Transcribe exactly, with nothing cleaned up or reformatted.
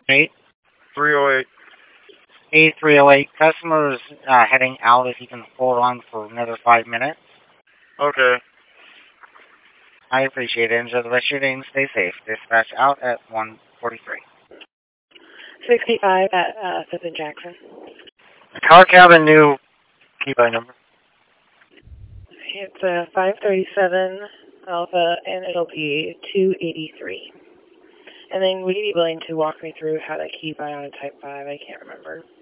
Eight three oh eight. eight three oh eight. Customers uh, heading out. If you can hold on for another five minutes, Okay. I appreciate it. Enjoy the rest of your day and stay safe. Dispatch out at one forty-three. sixty-five at uh, fifth and Jackson. Car cabin new key by number. It's uh, five thirty-seven Alpha, and it'll be two eighty-three. And then would you be willing to walk me through how to key by on a Type five? I can't remember.